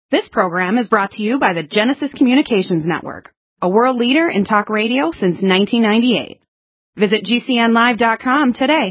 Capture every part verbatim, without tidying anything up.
This program is brought to you by the Genesis Communications Network, a world leader in talk radio since nineteen ninety-eight. Visit G C N live dot com today.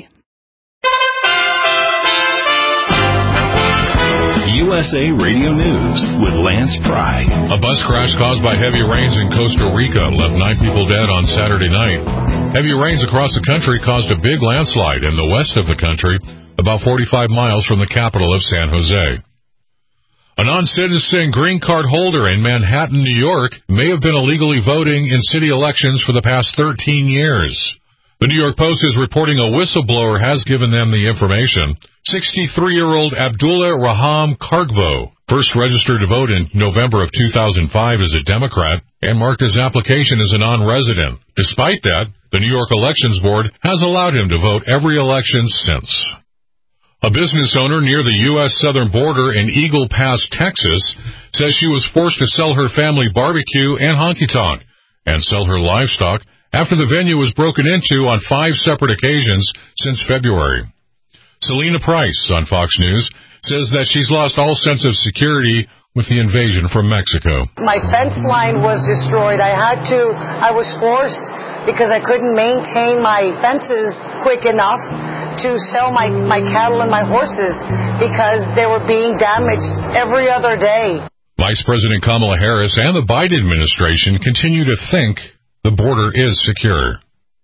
U S A Radio News with Lance Pry. A bus crash caused by heavy rains in Costa Rica left nine people dead on Saturday night. Heavy rains across the country caused a big landslide in the west of the country, about forty-five miles from the capital of San Jose. A non-citizen green card holder in Manhattan, New York, may have been illegally voting in city elections for the past thirteen years. The New York Post is reporting a whistleblower has given them the information. sixty-three-year-old Abdullah Raham Kargbo first registered to vote in November of two thousand five as a Democrat and marked his application as a non-resident. Despite that, the New York Elections Board has allowed him to vote every election since. A business owner near the U S southern border in Eagle Pass, Texas, says she was forced to sell her family barbecue and honky-tonk and sell her livestock after the venue was broken into on five separate occasions since February. Selena Price on Fox News says that she's lost all sense of security with the invasion from Mexico. My fence line was destroyed. I had to, I was forced because I couldn't maintain my fences quick enough to sell my, my cattle and my horses because they were being damaged every other day. Vice President Kamala Harris and the Biden administration continue to think the border is secure.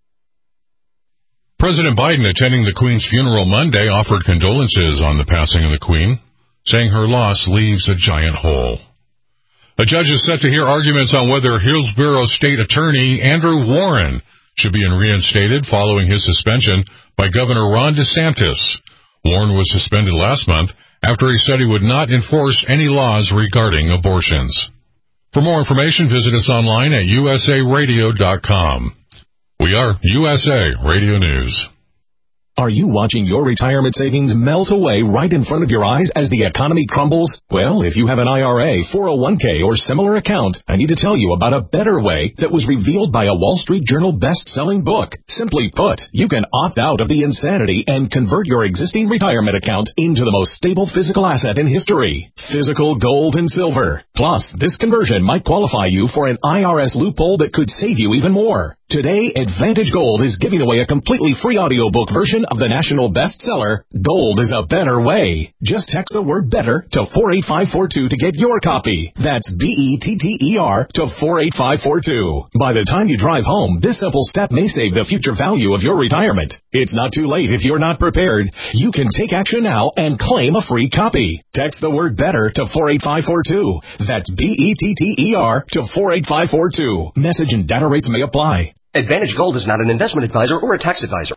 President Biden, attending the Queen's funeral Monday, offered condolences on the passing of the Queen, saying her loss leaves a giant hole. A judge is set to hear arguments on whether Hillsborough State Attorney Andrew Warren should be reinstated following his suspension by Governor Ron DeSantis. Warren was suspended last month after he said he would not enforce any laws regarding abortions. For more information, visit us online at U S A radio dot com. We are U S A Radio News. Are you watching your retirement savings melt away right in front of your eyes as the economy crumbles? Well, if you have an I R A, four oh one k, or similar account, I need to tell you about a better way that was revealed by a Wall Street Journal best-selling book. Simply put, you can opt out of the insanity and convert your existing retirement account into the most stable physical asset in history, physical gold and silver. Plus, this conversion might qualify you for an I R S loophole that could save you even more. Today, Advantage Gold is giving away a completely free audiobook version of the national bestseller, Gold is a Better Way. Just text the word better to four eight five four two to get your copy. That's B E T T E R to four eight five four two. By the time you drive home, this simple step may save the future value of your retirement. It's not too late if you're not prepared. You can take action now and claim a free copy. Text the word better to four eight five four two. That's B E T T E R to four eight five four two. Message and data rates may apply. Advantage Gold is not an investment advisor or a tax advisor.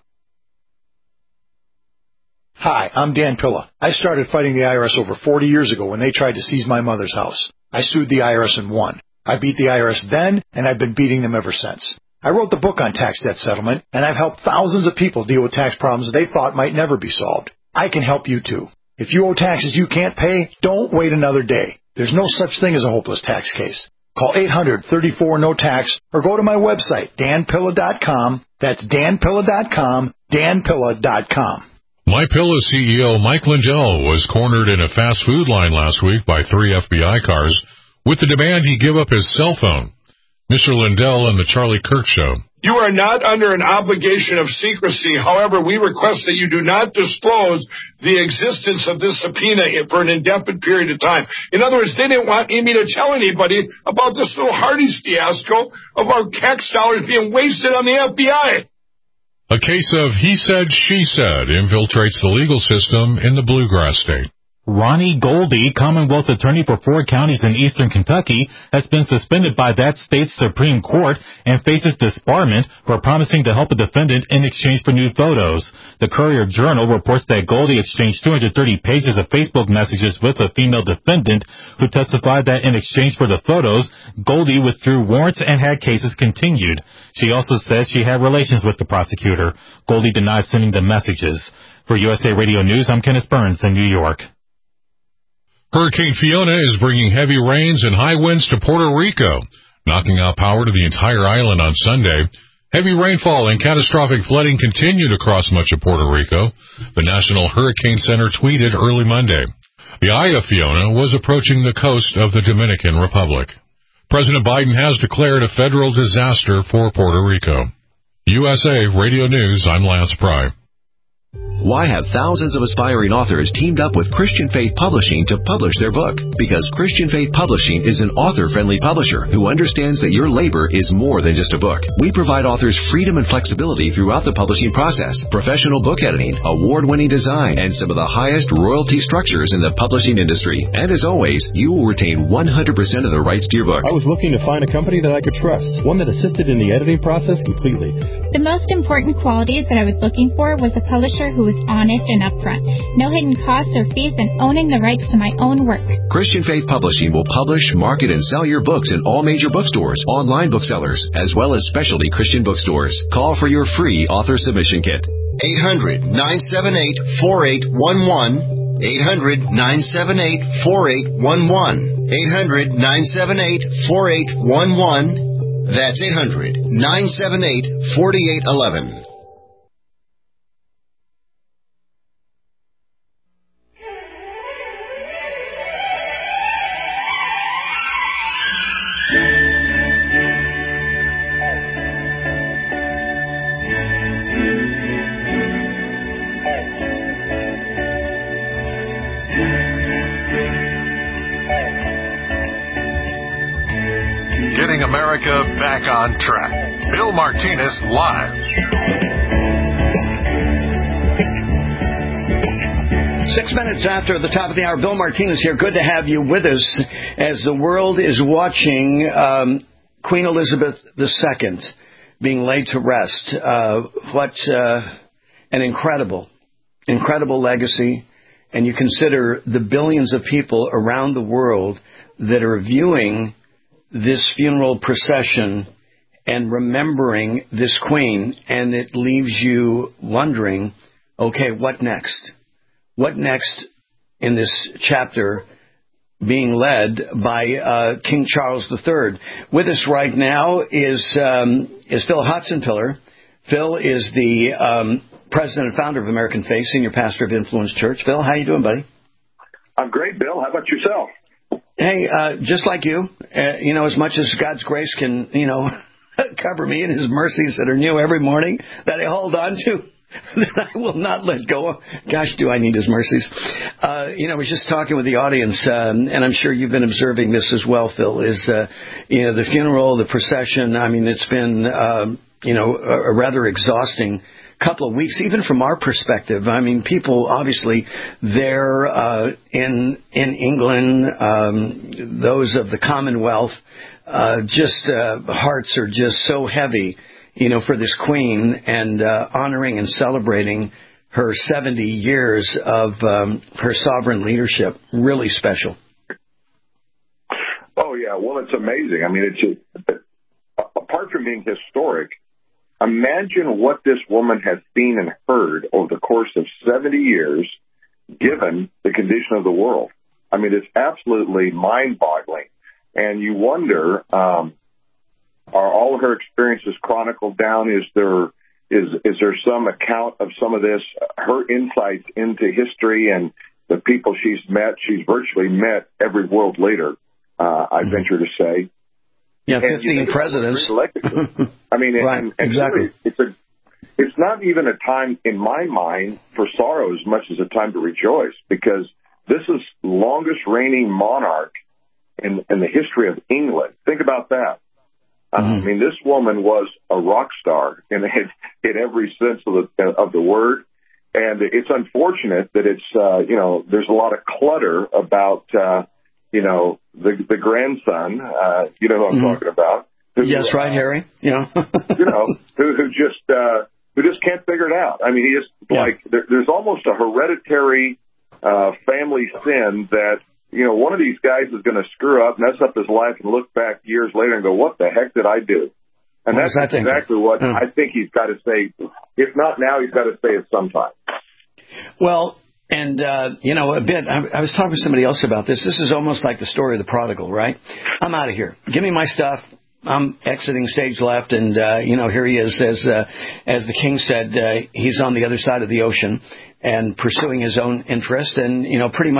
Hi, I'm Dan Pilla. I started fighting the I R S over forty years ago when they tried to seize my mother's house. I sued the I R S and won. I beat the I R S then, and I've been beating them ever since. I wrote the book on tax debt settlement, and I've helped thousands of people deal with tax problems they thought might never be solved. I can help you too. If you owe taxes you can't pay, don't wait another day. There's no such thing as a hopeless tax case. Call eight hundred, thirty-four, no tax or go to my website, dan pilla dot com. That's dan pilla dot com, dan pilla dot com. MyPillow C E O Mike Lindell was cornered in a fast food line last week by three F B I cars with the demand he give up his cell phone. Mister Lindell and the Charlie Kirk Show. You are not under an obligation of secrecy. However, we request that you do not disclose the existence of this subpoena for an indefinite period of time. In other words, they didn't want me to tell anybody about this little Hardee's fiasco of our tax dollars being wasted on the F B I. A case of he said, she said infiltrates the legal system in the Bluegrass State. Ronnie Goldie, Commonwealth Attorney for four counties in eastern Kentucky, has been suspended by that state's Supreme Court and faces disbarment for promising to help a defendant in exchange for nude photos. The Courier-Journal reports that Goldie exchanged two hundred thirty pages of Facebook messages with a female defendant who testified that in exchange for the photos, Goldie withdrew warrants and had cases continued. She also said she had relations with the prosecutor. Goldie denies sending the messages. For U S A Radio News, I'm Kenneth Burns in New York. Hurricane Fiona is bringing heavy rains and high winds to Puerto Rico, knocking out power to the entire island on Sunday. Heavy rainfall and catastrophic flooding continued across much of Puerto Rico, the National Hurricane Center tweeted early Monday. The Ida Fiona was approaching the coast of the Dominican Republic. President Biden has declared a federal disaster for Puerto Rico. U S A Radio News, I'm Lance Pry. Why have thousands of aspiring authors teamed up with Christian Faith Publishing to publish their book? Because Christian Faith Publishing is an author-friendly publisher who understands that your labor is more than just a book. We provide authors freedom and flexibility throughout the publishing process, professional book editing, award-winning design, and some of the highest royalty structures in the publishing industry. And as always, you will retain one hundred percent of the rights to your book. I was looking to find a company that I could trust, one that assisted in the editing process completely. The most important qualities that I was looking for was a publisher who was honest and upfront, no hidden costs or fees, and owning the rights to my own work. Christian Faith Publishing will publish, market, and sell your books in all major bookstores, online booksellers, as well as specialty Christian bookstores. Call for your free author submission kit. eight hundred, nine seven eight, four eight one one. eight hundred, nine seven eight, four eight one one. eight hundred, nine seven eight, four eight one one. That's eight hundred, nine seven eight, four eight one one. Getting America back on track. Bill Martinez live. Six minutes after the top of the hour, Bill Martinez here. Good to have you with us as the world is watching um, Queen Elizabeth the Second being laid to rest. Uh, what uh, an incredible, incredible legacy. And you consider the billions of people around the world that are viewing this funeral procession and remembering this queen, and it leaves you wondering, okay, what next? What next in this chapter being led by uh, King Charles the Third? With us right now is um, is Phil Hotzenpiller. Phil is the um, president and founder of American Faith, senior pastor of Influence Church. Phil, how you doing, buddy? I'm great, Bill. How about yourself? Hey, uh, just like you, uh, you know, as much as God's grace can, you know, cover me and his mercies that are new every morning that I hold on to, that I will not let go of. Gosh, do I need his mercies. Uh, you know, I was just talking with the audience, um, and I'm sure you've been observing this as well, Phil, is, uh, you know, the funeral, the procession. I mean, it's been, um, you know, a, a rather exhausting couple of weeks, even from our perspective. I mean, people obviously there uh, in in England, um, those of the Commonwealth, uh, just uh, hearts are just so heavy, you know, for this queen and uh, honoring and celebrating her seventy years of um, her sovereign leadership. Really special. Oh yeah, well, it's amazing. I mean, it's a, apart from being historic. Imagine what this woman has seen and heard over the course of seventy years, given the condition of the world. I mean, it's absolutely mind-boggling. And you wonder, um, are all of her experiences chronicled down? Is there is is there some account of some of this? Her insights into history and the people she's met. She's virtually met every world leader, uh, I venture to say. Yeah, fifteen presidents. I mean, right, and, and exactly. Really, it's a, it's not even a time, in my mind, for sorrow as much as a time to rejoice, because this is longest reigning monarch in, in the history of England. Think about that. Mm-hmm. Uh, I mean, this woman was a rock star in, in every sense of the of the word, and it's unfortunate that it's uh, you know there's a lot of clutter about. Uh, You know, the the grandson, uh, you know who I'm mm-hmm. talking about. Who, yes, right, uh, Harry. Yeah. you know, who, who just uh, who just can't figure it out. I mean, he just, yeah. like, there, there's almost a hereditary uh, family sin that, you know, one of these guys is going to screw up, mess up his life, and look back years later and go, what the heck did I do? And what that's exactly what mm. I think he's got to say. If not now, he's got to say it sometime. Well, And, uh, you know, a bit, I, I was talking to somebody else about this. This is almost like the story of the prodigal, right? I'm out of here. Give me my stuff. I'm exiting stage left. And, uh, you know, here he is, as uh, as the king said, uh, he's on the other side of the ocean and pursuing his own interest and, you know, pretty much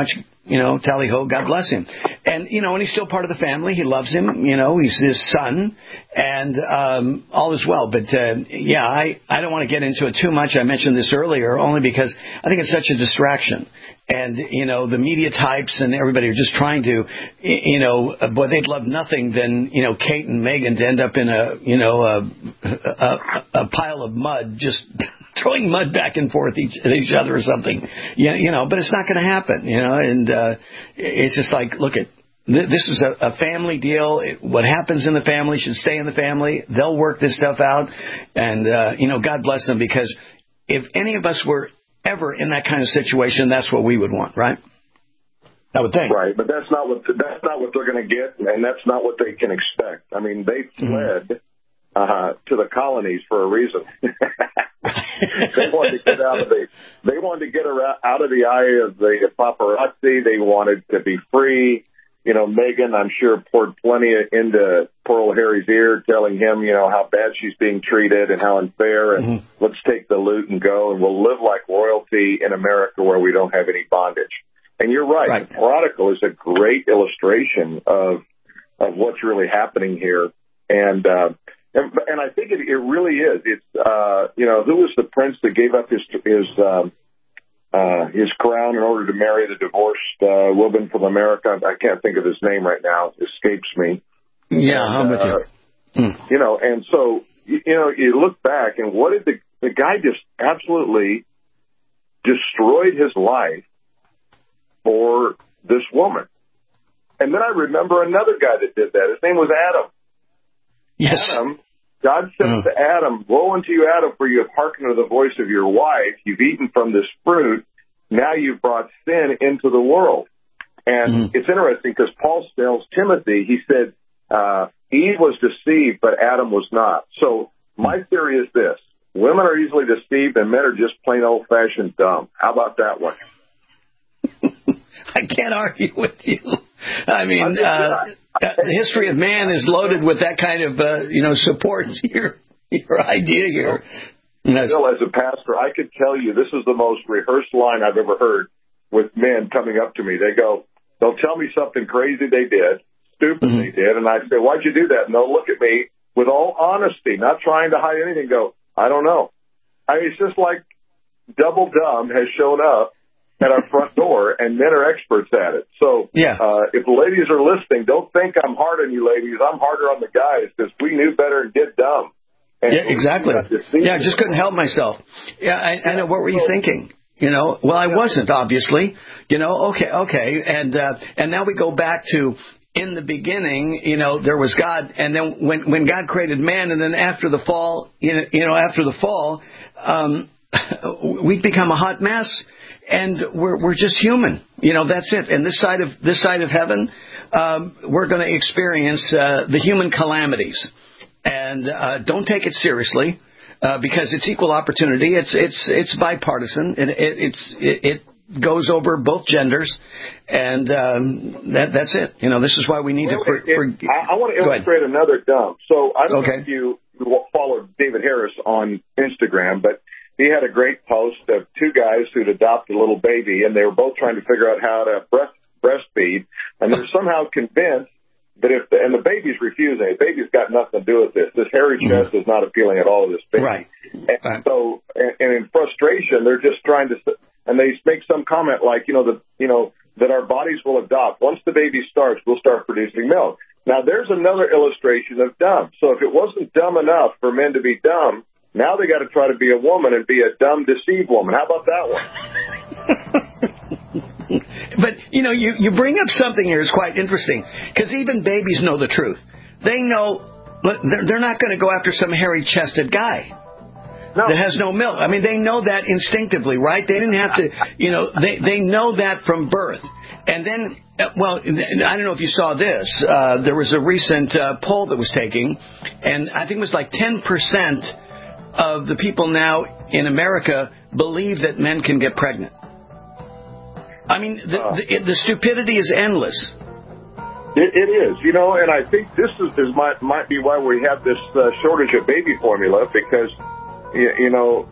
You know, tally ho, God bless him. And, you know, and he's still part of the family. He loves him. You know, he's his son. And um, all is well. But, uh, yeah, I, I don't want to get into it too much. I mentioned this earlier only because I think it's such a distraction. And, you know, the media types and everybody are just trying to, you know, boy, they'd love nothing than, you know, Kate and Meghan to end up in a, you know, a, a, a pile of mud just throwing mud back and forth each, at each other or something. Yeah, you know, but it's not going to happen, you know, and uh, it's just like, look at, this is a, a family deal. It, what happens in the family should stay in the family. They'll work this stuff out. And, uh, you know, God bless them, because if any of us were ever in that kind of situation, that's what we would want, right? I would think. Right, but that's not what that's not what they're going to get, and that's not what they can expect. I mean, they fled mm-hmm. uh, to the colonies for a reason. They wanted to get out of the they wanted to get out of the eye of the paparazzi. They wanted to be free. You know, Meghan, I'm sure, poured plenty into poor old Harry's ear, telling him, you know, how bad she's being treated and how unfair, and mm-hmm. let's take the loot and go, and we'll live like royalty in America where we don't have any bondage. And you're right. right. The Prodigal is a great illustration of of what's really happening here. And uh, and, and I think it, it really is. It's, uh, you know, who was the prince that gave up his his um, Uh, his crown in order to marry the divorced uh, woman from America? I can't think of his name right now. It escapes me. Yeah, and, I'm with uh, you. Mm. You know, and so, you, you know, you look back, and what did the, the guy just absolutely destroyed his life for this woman. And then I remember another guy that did that. His name was Adam. Yes. Adam. God said mm. to Adam, woe unto you, Adam, for you have hearkened to the voice of your wife. You've eaten from this fruit. Now you've brought sin into the world. And mm. it's interesting because Paul tells Timothy, he said, uh, Eve was deceived, but Adam was not. So my theory is this. Women are easily deceived and men are just plain old-fashioned dumb. How about that one? I can't argue with you. I mean, uh, the history of man is loaded with that kind of, uh, you know, support to your, your idea here. Bill, as a pastor, I could tell you this is the most rehearsed line I've ever heard with men coming up to me. They go, they'll tell me something crazy they did, stupid mm-hmm. they did, and I say, why'd you do that? And they'll look at me with all honesty, not trying to hide anything, go, I don't know. I mean, it's just like Double Dumb has shown up at our front door, and men are experts at it. So yeah. uh, if the ladies are listening, don't think I'm hard on you ladies. I'm harder on the guys because we knew better and did dumb. And yeah, exactly. Yeah, I just couldn't help myself. Yeah, I, I know. What were you thinking? You know, well, I wasn't, obviously. You know, okay, okay. And uh, and now we go back to, in the beginning, you know, there was God, and then when, when God created man, and then after the fall, you know, you know after the fall, um, we've become a hot mess. And we're we're just human, you know. That's it. And this side of this side of heaven, um, we're going to experience uh, the human calamities. And uh, don't take it seriously uh, because it's equal opportunity. It's it's it's bipartisan. It, it it's it, it goes over both genders, and um, that that's it. You know, this is why we need well, to. For, it, for, I, I want to illustrate another dumb. So I don't okay. know if you followed David Harris on Instagram, but he had a great post of two guys who'd adopted a little baby, and they were both trying to figure out how to breast, breastfeed, and they're somehow convinced that if the, and the baby's refusing, the baby's got nothing to do with this. This hairy chest mm-hmm. is not appealing at all to this baby. Right. And right. so, and, and in frustration, they're just trying to, and they make some comment like, you know, the, you know, that our bodies will adopt. Once the baby starts, we'll start producing milk. Now, there's another illustration of dumb. So if it wasn't dumb enough for men to be dumb, now they got to try to be a woman and be a dumb, deceived woman. How about that one? But, you know, you, you bring up something here that's quite interesting, because even babies know the truth. They know they're, they're not going to go after some hairy-chested guy no. that has no milk. I mean, they know that instinctively, right? They didn't have to, you know, they, they know that from birth. And then, well, I don't know if you saw this. Uh, there was a recent uh, poll that was taken, and I think it was like ten percent of the people now in America believe that men can get pregnant. I mean, the, uh, the, the stupidity is endless. It, it is, you know, and I think this is, is might, might be why we have this uh, shortage of baby formula, because, you, you know,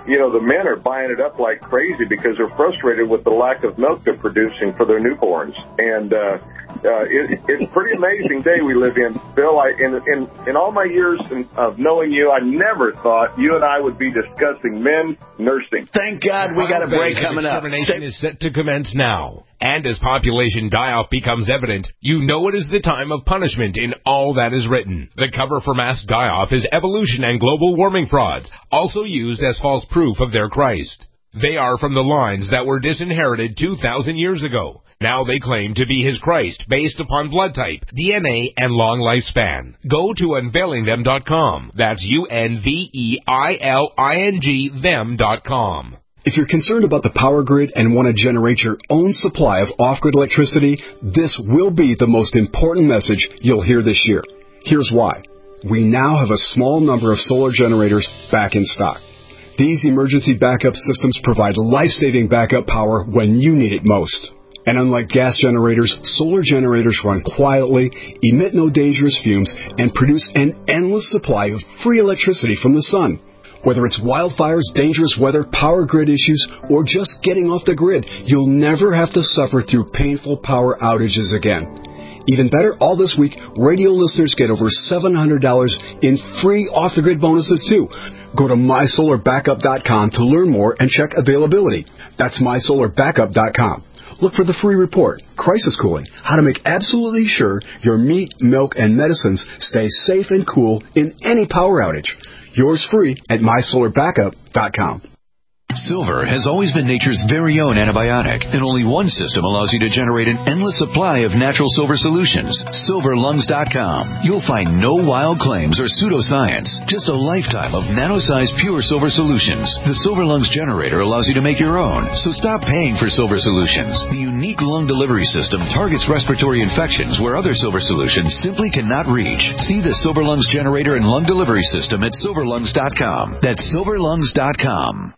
you know, the men are buying it up like crazy because they're frustrated with the lack of milk they're producing for their newborns. And uh, uh, it, it's a pretty amazing day we live in, Bill. I, in, in, in all my years in, of knowing you, I never thought you and I would be discussing men nursing. Thank God we got a break coming up. Discrimination is set to commence now. And as population die-off becomes evident, you know it is the time of punishment in all that is written. The cover for mass die-off is evolution and global warming frauds, also used as false proof of their Christ. They are from the lines that were disinherited two thousand years ago. Now they claim to be his Christ based upon blood type, D N A, and long lifespan. Go to unveiling them dot com. That's U N V E I L I N G them dot com. If you're concerned about the power grid and want to generate your own supply of off-grid electricity, this will be the most important message you'll hear this year. Here's why. We now have a small number of solar generators back in stock. These emergency backup systems provide life-saving backup power when you need it most. And unlike gas generators, solar generators run quietly, emit no dangerous fumes, and produce an endless supply of free electricity from the sun. Whether it's wildfires, dangerous weather, power grid issues, or just getting off the grid, you'll never have to suffer through painful power outages again. Even better, all this week, radio listeners get over seven hundred dollars in free off-the-grid bonuses, too. Go to my solar backup dot com to learn more and check availability. That's my solar backup dot com. Look for the free report, Crisis Cooling, how to make absolutely sure your meat, milk, and medicines stay safe and cool in any power outage. Yours free at my solar backup dot com. Silver has always been nature's very own antibiotic, and only one system allows you to generate an endless supply of natural silver solutions. silver lungs dot com. You'll find no wild claims or pseudoscience, just a lifetime of nano-sized pure silver solutions. The Silver Lungs generator allows you to make your own, so stop paying for silver solutions. The unique lung delivery system targets respiratory infections where other silver solutions simply cannot reach. See the Silver Lungs generator and lung delivery system at silver lungs dot com. That's silver lungs dot com.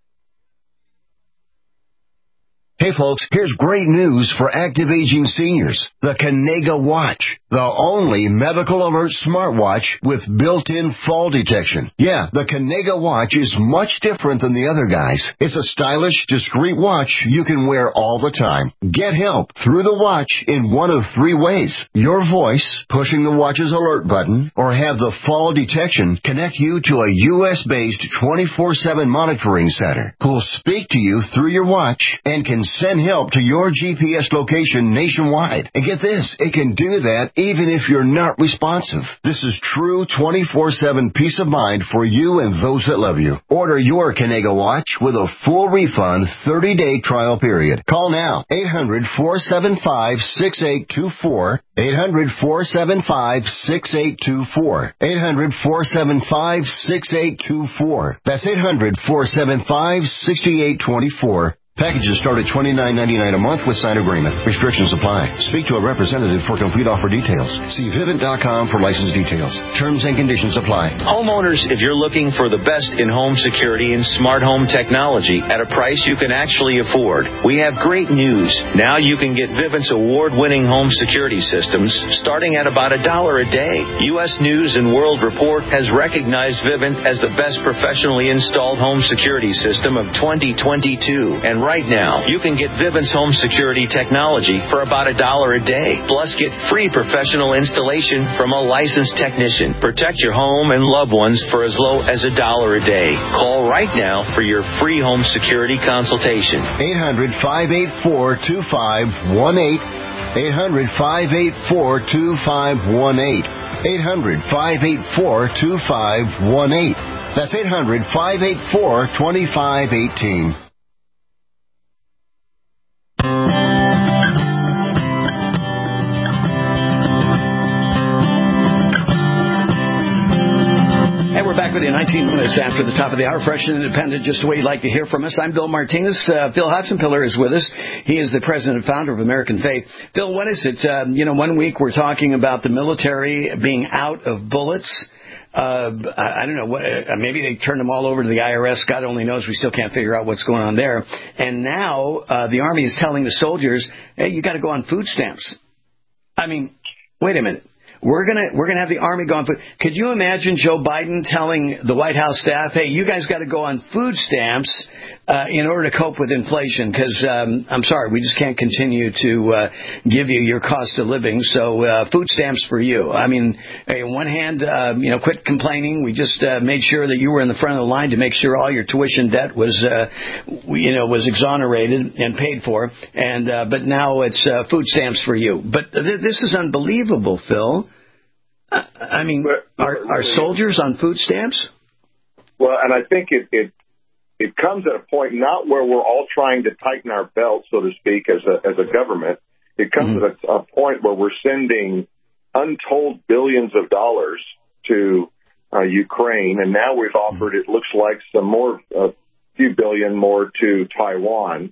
Hey folks, here's great news for active aging seniors. The Kanega Watch, the only medical alert smartwatch with built-in fall detection. Yeah, the Kanega Watch is much different than the other guys. It's a stylish, discreet watch you can wear all the time. Get help through the watch in one of three ways. Your voice, pushing the watch's alert button, or have the fall detection connect you to a U S-based twenty-four seven monitoring center who'll speak to you through your watch and can send help to your G P S location nationwide. And get this, it can do that even if you're not responsive. This is true twenty-four seven peace of mind for you and those that love you. Order your Kanega Watch with a full refund thirty-day trial period. Call now, eight hundred, four seven five, six eight two four, eight hundred, four seven five, six eight two four, eight hundred, four seven five, six eight two four. That's eight hundred, four seven five, six eight two four. Packages start at twenty-nine ninety-nine a month with signed agreement. Restrictions apply. Speak to a representative for complete offer details. See Vivint dot com for license details. Terms and conditions apply. Homeowners, if you're looking for the best in home security and smart home technology at a price you can actually afford, we have great news. Now you can get Vivint's award-winning home security systems starting at about a dollar a day. U S News and World Report has recognized Vivint as the best professionally installed home security system of twenty twenty-two. And right now, you can get Vivint's home security technology for about a dollar a day. Plus, get free professional installation from a licensed technician. Protect your home and loved ones for as low as a dollar a day. Call right now for your free home security consultation. eight hundred, five eight four, two five one eight. eight hundred, five eight four, two five one eight. eight hundred, five eight four, two five one eight. That's eight hundred, five eight four, two five one eight. And we're back with you nineteen minutes after the top of the hour, fresh and independent, just the way you'd like to hear from us. I'm Bill Martinez. Uh, Phil Hotzenpiller is with us. He is the president and founder of American Faith. Phil, what is it? Um, you know, one week we're talking about the military being out of bullets. Uh, I don't know, what, uh, maybe they turned them all over to the I R S. God only knows. We still can't figure out what's going on there. And now uh, the Army is telling the soldiers, hey, you got to go on food stamps. I mean, wait a minute. we're gonna we're gonna have the Army go on food. Could you imagine Joe Biden telling the White House staff, "Hey, you guys got to go on food stamps uh, in order to cope with inflation"? Because um, I'm sorry, we just can't continue to uh, give you your cost of living. So uh, food stamps for you. I mean, on one hand, uh, you know, quit complaining. We just uh, made sure that you were in the front of the line to make sure all your tuition debt was, uh, you know, was exonerated and paid for. And uh, but now it's uh, food stamps for you. But th- this is unbelievable, Phil. I, I mean, are, are soldiers on food stamps? Well, and I think it, it it comes at a point not where we're all trying to tighten our belts, so to speak, as a as a government. It comes mm-hmm. at a, a point where we're sending untold billions of dollars to uh, Ukraine, and now we've offered, it looks like, some more, a few billion more to Taiwan.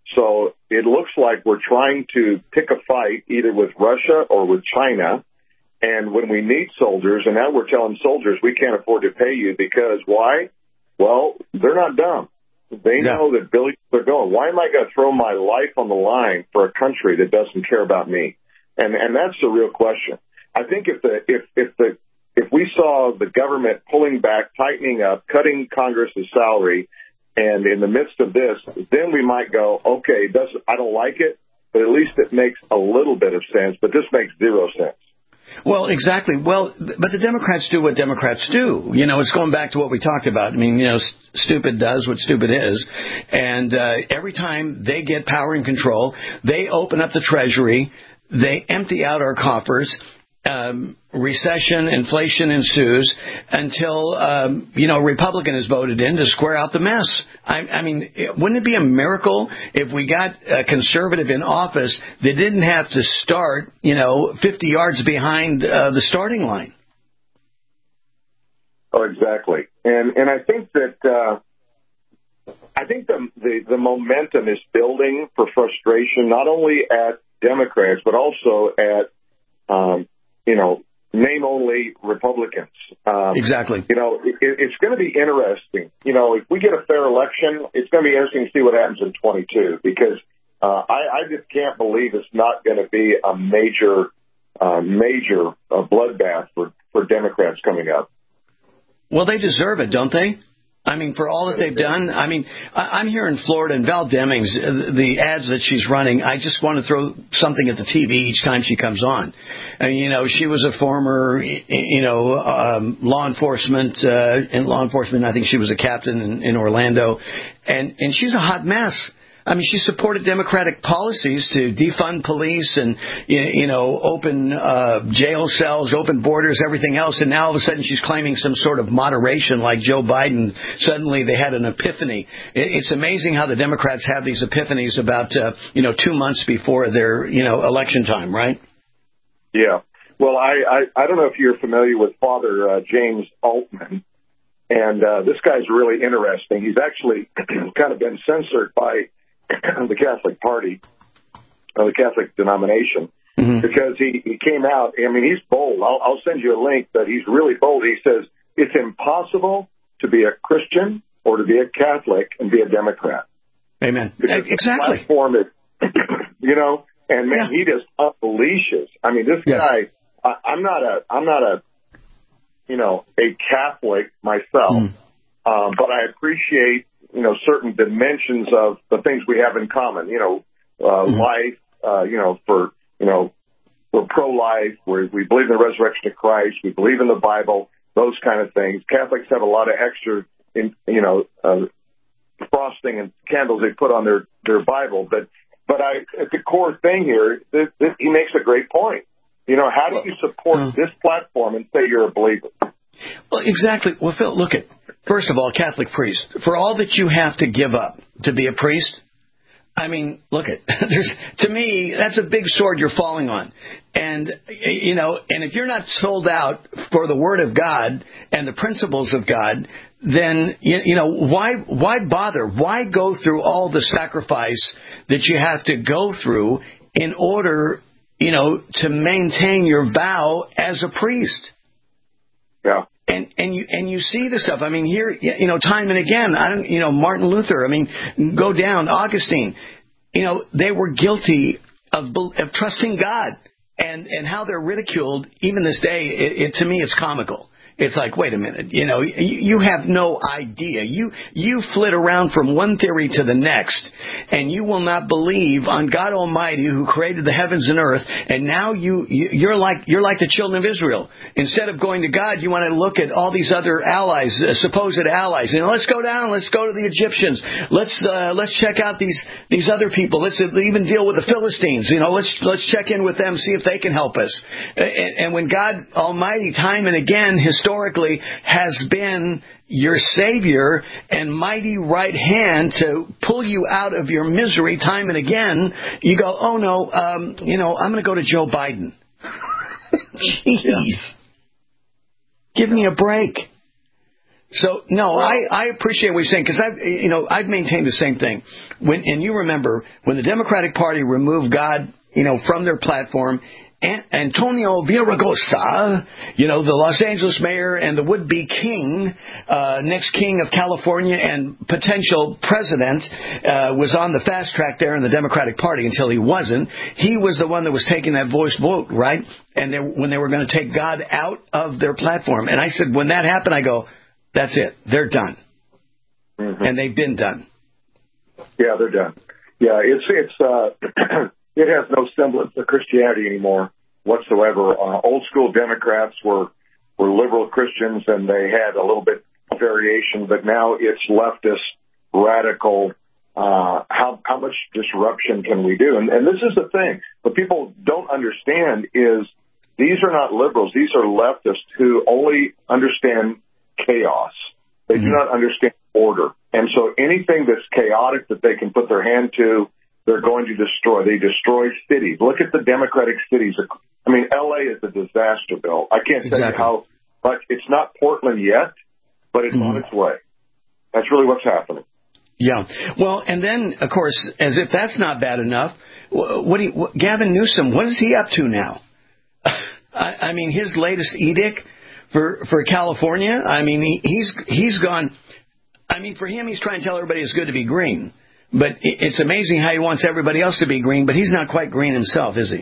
So it looks like we're trying to pick a fight either with Russia or with China. And when we need soldiers, and now we're telling soldiers we can't afford to pay you because why? Well, they're not dumb. They yeah. know that billions are going. Why am I going to throw my life on the line for a country that doesn't care about me? And and that's the real question. I think if the if if the if we saw the government pulling back, tightening up, cutting Congress's salary, and in the midst of this, then we might go, okay, does I don't like it, but at least it makes a little bit of sense. But this makes zero sense. Well, exactly. Well, but the Democrats do what Democrats do. You know, it's going back to what we talked about. I mean, you know, st- stupid does what stupid is. And uh, every time they get power and control, they open up the Treasury, they empty out our coffers, um, recession, inflation ensues until, um, you know, Republican is voted in to square out the mess. I, I mean, wouldn't it be a miracle if we got a conservative in office that didn't have to start, you know, fifty yards behind uh, the starting line? Oh, exactly. And and I think that uh, I think the, the the momentum is building for frustration, not only at Democrats but also at um, you know, name-only Republicans. Um, exactly. You know, it, it's going to be interesting. You know, if we get a fair election, it's going to be interesting to see what happens in twenty-two because uh, I, I just can't believe it's not going to be a major, uh, major uh, bloodbath for, for Democrats coming up. Well, they deserve it, don't they? I mean, for all that they've done, I mean, I'm here in Florida, and Val Demings, the ads that she's running, I just want to throw something at the T V each time she comes on. And, you know, she was a former, you know, um, law enforcement, uh, in law enforcement, I think she was a captain in, in Orlando, and, and she's a hot mess. I mean, she supported Democratic policies to defund police and, you know, open uh, jail cells, open borders, everything else. And now all of a sudden she's claiming some sort of moderation like Joe Biden. Suddenly they had an epiphany. It's amazing how the Democrats have these epiphanies about, uh, you know, two months before their, you know, election time, right? Yeah. Well, I, I, I don't know if you're familiar with Father uh, James Altman. And uh, this guy's really interesting. He's actually kind of been censored by the Catholic Party, or the Catholic denomination, mm-hmm. because he, he came out. I mean, he's bold. I'll, I'll send you a link, but he's really bold. He says it's impossible to be a Christian or to be a Catholic and be a Democrat. Amen. Because exactly. The platform is, you know, and man, yeah. he just unleashes. I mean, this yes. guy. I, I'm not a. I'm not a. You know, a Catholic myself, mm. um, but I appreciate. You know, certain dimensions of the things we have in common, you know, uh, mm-hmm. life, uh, you know, for, you know, we're pro-life, we're, we believe in the resurrection of Christ, we believe in the Bible, those kind of things. Catholics have a lot of extra, in, you know, uh, frosting and candles they put on their, their Bible. But, but I, at the core thing here, this, this, he makes a great point. You know, how do you support uh, this platform and say you're a believer? Well, exactly. Well, Phil, look at, first of all, Catholic priest, for all that you have to give up to be a priest, I mean, look at, there's, to me, that's a big sword you're falling on. And, you know, and if you're not sold out for the Word of God and the principles of God, then, you, you know, why, why bother? Why go through all the sacrifice that you have to go through in order, you know, to maintain your vow as a priest? Yeah. And and you and you see the stuff. I mean, here, you know, time and again. I don't, you know, Martin Luther. I mean, go down, Augustine. You know, they were guilty of of trusting God. and and how they're ridiculed even this day. It, it to me, it's comical. It's like, wait a minute, you know, you, you have no idea. You you flit around from one theory to the next, and you will not believe on God Almighty who created the heavens and earth. And now you, you you're like you're like the children of Israel. Instead of going to God, you want to look at all these other allies, uh, supposed allies. You know, let's go down, let's go to the Egyptians. Let's uh, let's check out these these other people. Let's even deal with the Philistines. You know, let's let's check in with them, see if they can help us. And, and when God Almighty, time and again, his historically has been your Savior and mighty right hand to pull you out of your misery time and again, you go, oh no, um, you know, I'm going to go to Joe Biden. Jeez. Yeah. Give me a break. So, no, well, I, I appreciate what you're saying, because I've, you know, I've maintained the same thing. When, and you remember, when the Democratic Party removed God, you know, from their platform, Antonio Villaraigosa, you know, the Los Angeles mayor and the would-be king, uh, next king of California and potential president, uh, was on the fast track there in the Democratic Party until he wasn't. He was the one that was taking that voice vote, right? And they, when they were going to take God out of their platform. And I said, when that happened, I go, that's it. They're done. Mm-hmm. And they've been done. Yeah, they're done. Yeah, it's, it's, uh, it has no semblance of Christianity anymore whatsoever. Uh, old school Democrats were were liberal Christians, and they had a little bit of variation, but now it's leftist, radical. Uh, how how much disruption can we do? And, and this is the thing. What people don't understand is these are not liberals. These are leftists who only understand chaos. They mm-hmm. do not understand order. And so anything that's chaotic that they can put their hand to, they're going to destroy. They destroy cities. Look at the Democratic cities. I mean, L A is a disaster, Bill. I can't exactly. tell you how much. It's not Portland yet, but it's mm-hmm. on its way. That's really what's happening. Yeah. Well, and then, of course, as if that's not bad enough, what do you, what, Gavin Newsom, what is he up to now? I, I mean, his latest edict for, for California, I mean, he, he's he's gone. I mean, for him, he's trying to tell everybody it's good to be green. But it's amazing how he wants everybody else to be green, but he's not quite green himself, is he?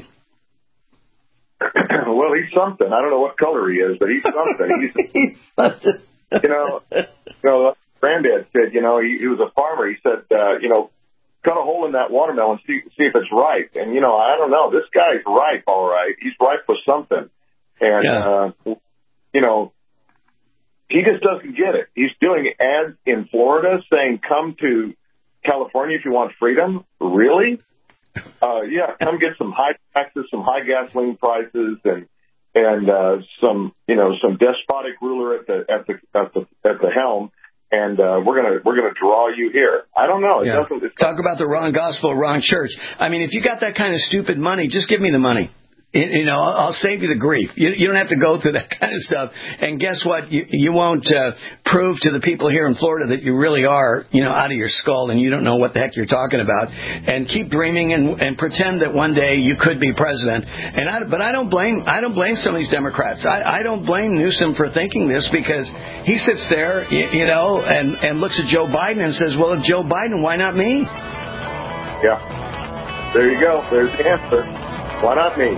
Well, he's something. I don't know what color he is, but he's something. He's, you know, you know, Granddad said, you know, he, he was a farmer. He said, uh, you know, cut a hole in that watermelon, see, see if it's ripe. And, you know, I don't know. This guy's ripe, all right. He's ripe for something. And, yeah. uh, you know, he just doesn't get it. He's doing ads in Florida saying, come to California if you want freedom. Really? Uh, yeah, come get some high taxes, some high gasoline prices, and and uh, some you know some despotic ruler at the at the at the at the helm, and uh, we're gonna we're gonna draw you here. I don't know. It yeah. doesn't. It's Talk about the wrong gospel, wrong church. I mean, if you got that kind of stupid money, just give me the money. You know, I'll save you the grief. You, you don't have to go through that kind of stuff. And guess what? You, you won't uh, prove to the people here in Florida that you really are, you know, out of your skull and you don't know what the heck you're talking about. And keep dreaming and, and pretend that one day you could be president. And I, but I don't blame I don't blame some of these Democrats. I, I don't blame Newsom for thinking this, because he sits there, you, you know, and, and looks at Joe Biden and says, well, if Joe Biden, why not me? Yeah. There you go. There's the answer. Why not me?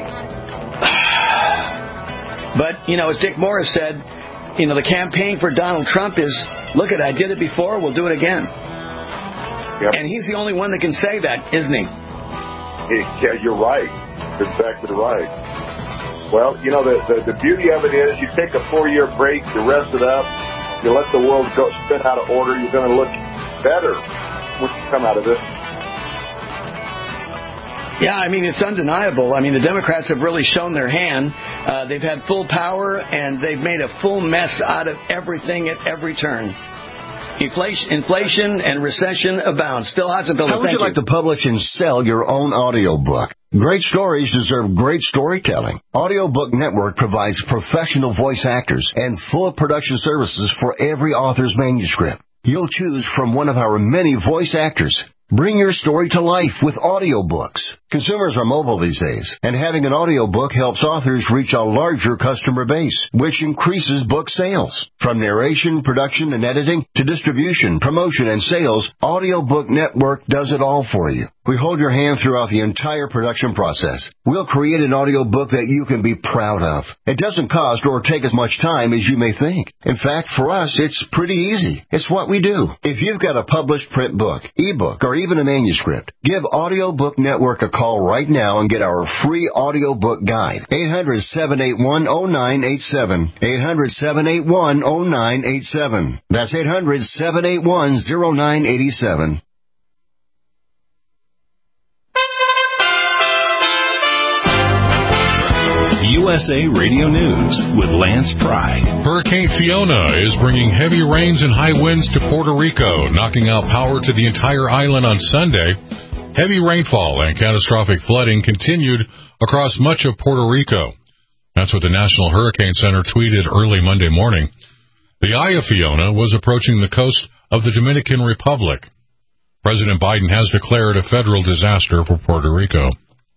But, you know, as Dick Morris said, you know, the campaign for Donald Trump is, look at, I did it before, we'll do it again. Yep. And he's the only one that can say that, isn't he? Yeah, you're right. You're exactly right. Well, you know, the, the, the beauty of it is you take a four-year break, you rest it up, you let the world go spin out of order, you're going to look better when you come out of this. Yeah, I mean, it's undeniable. I mean, the Democrats have really shown their hand. Uh, they've had full power, and they've made a full mess out of everything at every turn. Inflation, inflation and recession abounds. Phil Hodgson-Biller, How would thank you like to publish and sell your own audiobook? Great stories deserve great storytelling. Audiobook Network provides professional voice actors and full production services for every author's manuscript. You'll choose from one of our many voice actors. Bring your story to life with audiobooks. Consumers are mobile these days, and having an audiobook helps authors reach a larger customer base, which increases book sales. From narration, production, and editing to distribution, promotion, and sales, Audiobook Network does it all for you. We hold your hand throughout the entire production process. We'll create an audiobook that you can be proud of. It doesn't cost or take as much time as you may think. In fact, for us, it's pretty easy. It's what we do. If you've got a published print book, ebook, or even a manuscript, give Audiobook Network a call right now and get our free audiobook guide. eight hundred, seven eight one, oh nine eight seven. eight hundred, seven eight one, oh nine eight seven. That's eight hundred, seven eight one, oh nine eight seven. U S A Radio News with Lance Pry. Hurricane Fiona is bringing heavy rains and high winds to Puerto Rico, knocking out power to the entire island on Sunday. Heavy rainfall and catastrophic flooding continued across much of Puerto Rico. That's what the National Hurricane Center tweeted early Monday morning. The eye of Fiona was approaching the coast of the Dominican Republic. President Biden has declared a federal disaster for Puerto Rico.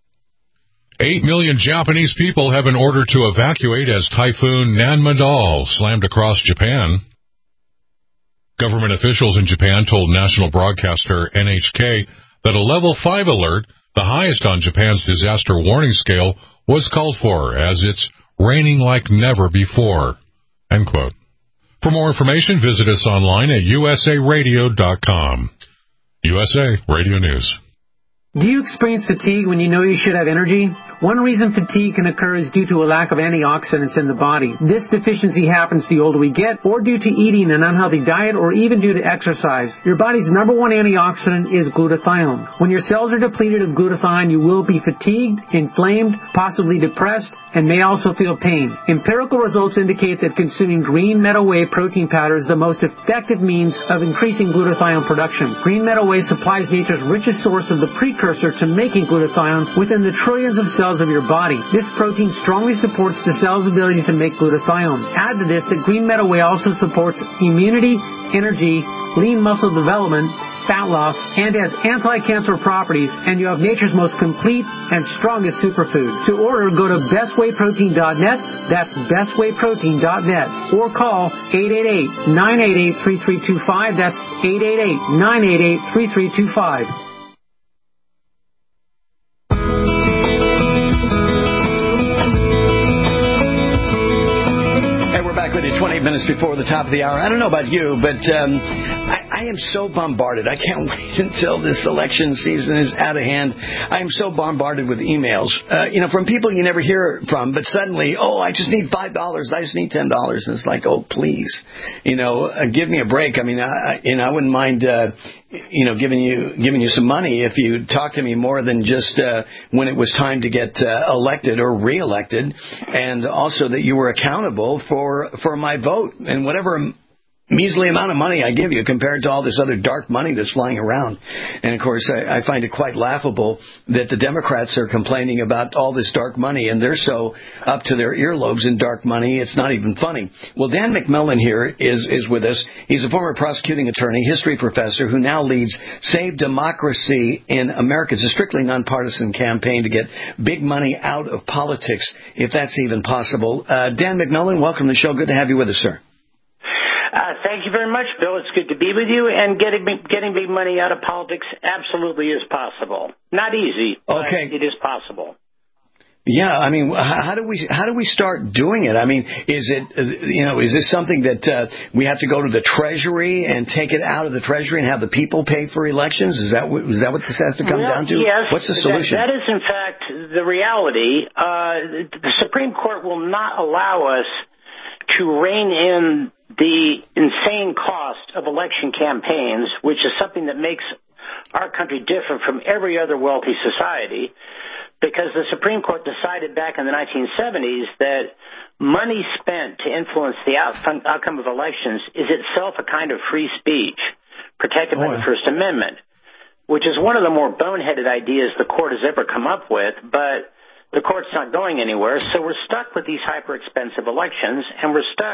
Eight million Japanese people have been ordered to evacuate as Typhoon Nanmadol slammed across Japan. Government officials in Japan told national broadcaster N H K that a level five alert, the highest on Japan's disaster warning scale, was called for as it's raining like never before. End quote. For more information, visit us online at u s a radio dot com. U S A Radio News. Do you experience fatigue when you know you should have energy? One reason fatigue can occur is due to a lack of antioxidants in the body. This deficiency happens the older we get, or due to eating an unhealthy diet, or even due to exercise. Your body's number one antioxidant is glutathione. When your cells are depleted of glutathione, you will be fatigued, inflamed, possibly depressed, and may also feel pain. Empirical results indicate that consuming green meadow whey protein powder is the most effective means of increasing glutathione production. Green meadow whey supplies nature's richest source of the precursor to making glutathione within the trillions of cells of your body. This protein strongly supports the cell's ability to make glutathione. Add to this that green meadow whey also supports immunity, energy, lean muscle development, fat loss, and has anti-cancer properties, and you have nature's most complete and strongest superfood. To order, go to best whey protein dot net, that's best whey protein dot net, or call eight eight eight, nine eight eight, three three two five, that's eight eight eight, nine eight eight, three three two five. twenty minutes before the top of the hour. I don't know about you, but um, I, I am so bombarded. I can't wait until this election season is out of hand. I am so bombarded with emails, uh, you know, from people you never hear from, but suddenly, oh, I just need five dollars. I just need ten dollars. And it's like, oh, please, you know, uh, give me a break. I mean, I, you know, I wouldn't mind, uh, you know, giving you giving you some money if you talk to me more than just uh, when it was time to get uh, elected or reelected, and also that you were accountable for for my vote and whatever measly amount of money I give you compared to all this other dark money that's flying around. And, of course, I, I find it quite laughable that the Democrats are complaining about all this dark money, and they're so up to their earlobes in dark money, it's not even funny. Well, Dan McMillan here is, is with us. He's a former prosecuting attorney, history professor, who now leads Save Democracy in America. It's a strictly nonpartisan campaign to get big money out of politics, if that's even possible. Uh, Dan McMillan, welcome to the show. Good to have you with us, sir. Uh, thank you very much, Bill. It's good to be with you. And getting getting big money out of politics absolutely is possible. Not easy, but okay. It is possible. Yeah, I mean, how do we how do we start doing it? I mean, is it you know is this something that uh, we have to go to the Treasury and take it out of the Treasury and have the people pay for elections? Is that what, is that what this has to come well, down to? Yes, what's the solution? That, that is in fact the reality. Uh, the Supreme Court will not allow us to rein in the insane cost of election campaigns, which is something that makes our country different from every other wealthy society, because the Supreme Court decided back in the nineteen seventies that money spent to influence the outcome of elections is itself a kind of free speech protected by the First Amendment, which is one of the more boneheaded ideas the court has ever come up with, but the court's not going anywhere, so we're stuck with these hyper-expensive elections, and we're stuck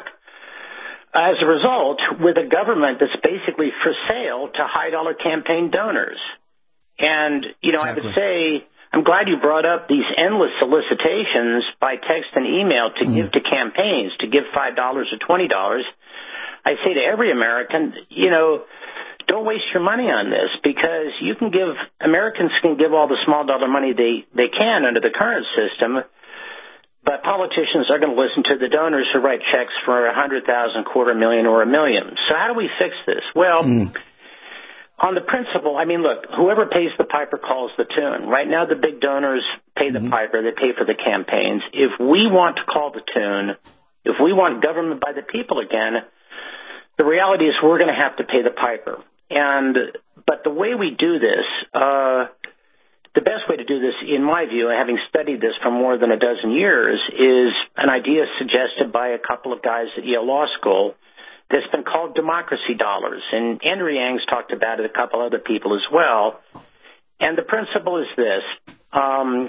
as a result with a government that's basically for sale to high-dollar campaign donors. And, you know, exactly. I would say, I'm glad you brought up these endless solicitations by text and email to mm. give to campaigns, to give five dollars or twenty dollars. I say to every American, you know, don't waste your money on this, because you can give, Americans can give all the small dollar money they, they can under the current system, but politicians are going to listen to the donors who write checks for a hundred thousand, quarter million, or a million. So how do we fix this? Well, mm. on the principle, I mean, look, whoever pays the piper calls the tune. Right now, the big donors pay the mm-hmm. piper. They pay for the campaigns. If we want to call the tune, if we want government by the people again, the reality is we're going to have to pay the piper. And but the way we do this, uh, the best way to do this, in my view, having studied this for more than a dozen years, is an idea suggested by a couple of guys at Yale Law School that's been called democracy dollars. And Andrew Yang's talked about it, a couple other people as well. And the principle is this. Um,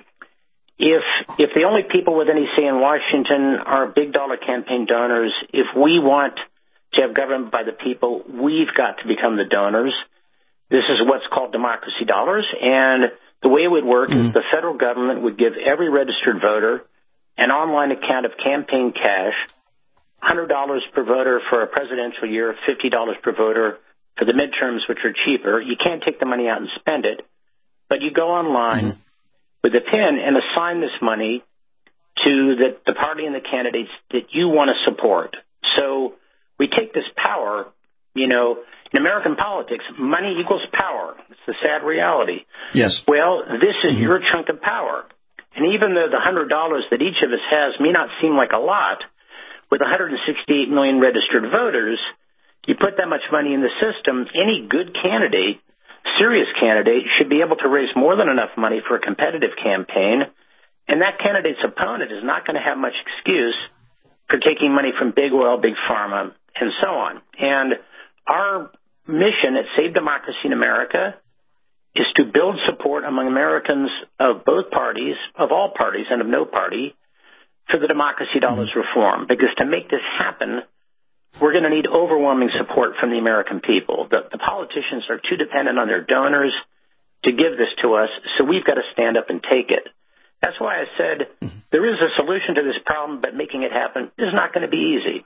if if the only people with any say in Washington are big dollar campaign donors, if we want to have government by the people, we've got to become the donors. This is what's called democracy dollars. And the way it would work mm-hmm. is the federal government would give every registered voter an online account of campaign cash, one hundred dollars per voter for a presidential year, fifty dollars per voter for the midterms, which are cheaper. You can't take the money out and spend it, but you go online mm-hmm. with a PIN and assign this money to the, the party and the candidates that you want to support. So we take this power, you know, in American politics, money equals power. It's the sad reality. Yes. Well, this is mm-hmm. your chunk of power. And even though the one hundred dollars that each of us has may not seem like a lot, with one hundred sixty-eight million registered voters, you put that much money in the system, any good candidate, serious candidate, should be able to raise more than enough money for a competitive campaign, and that candidate's opponent is not going to have much excuse for taking money from big oil, big pharma, and so on. And our mission at Save Democracy in America is to build support among Americans of both parties, of all parties and of no party, for the democracy dollars mm-hmm. reform. Because to make this happen, we're going to need overwhelming support from the American people. The, the politicians are too dependent on their donors to give this to us, so we've got to stand up and take it. That's why I said mm-hmm. there is a solution to this problem, but making it happen is not going to be easy.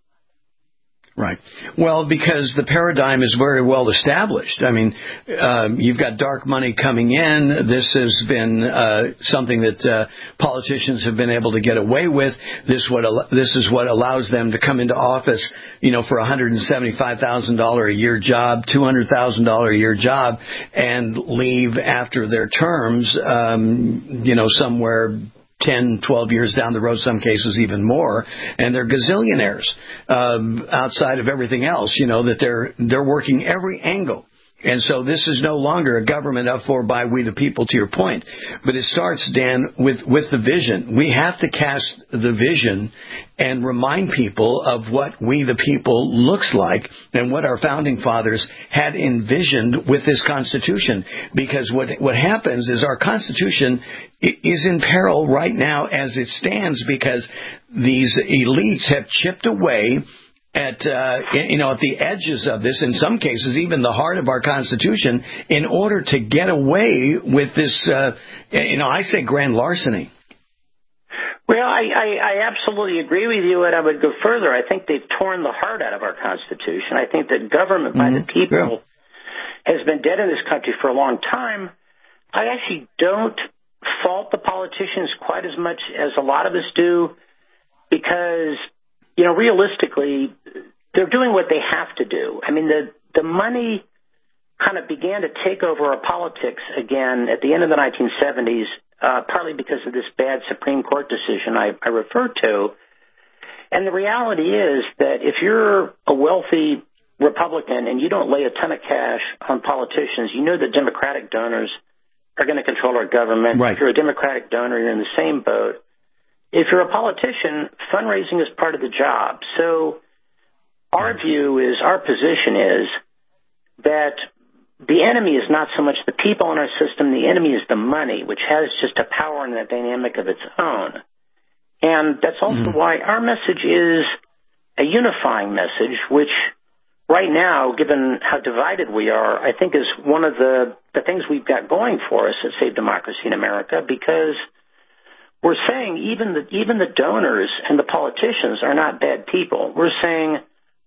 Right. Well, because the paradigm is very well established. I mean, um, you've got dark money coming in. This has been uh, something that uh, politicians have been able to get away with. This what this is what allows them to come into office, you know, for a one hundred seventy-five thousand dollars a year job, two hundred thousand dollars a year job, and leave after their terms, um, you know, somewhere ten, twelve years down the road, some cases even more, and they're gazillionaires um, outside of everything else, you know, that they're they're working every angle. And so this is no longer a government up for by we the people, to your point. But it starts, Dan, with, with the vision. We have to cast the vision and remind people of what we the people looks like and what our founding fathers had envisioned with this Constitution. Because what what happens is our Constitution is in peril right now as it stands, because these elites have chipped away at uh, you know at the edges of this, in some cases even the heart of our Constitution, in order to get away with this. Uh, you know, I say grand larceny. Well, I, I, I absolutely agree with you, and I would go further. I think they've torn the heart out of our Constitution. I think that government by mm-hmm. the people yeah. has been dead in this country for a long time. I actually don't fault the politicians quite as much as a lot of us do, because, you know, realistically, they're doing what they have to do. I mean, the the money kind of began to take over our politics again at the end of the nineteen seventies, uh, partly because of this bad Supreme Court decision I, I referred to. And the reality is that if you're a wealthy Republican and you don't lay a ton of cash on politicians, you know that Democratic donors are going to control our government. Right. If you're a Democratic donor, you're in the same boat. If you're a politician, fundraising is part of the job. So our view is, our position is that the enemy is not so much the people in our system, the enemy is the money, which has just a power and a dynamic of its own. And that's also mm-hmm. why our message is a unifying message, which right now, given how divided we are, I think is one of the, the things we've got going for us at Save Democracy in America, because we're saying even the, even the donors and the politicians are not bad people. We're saying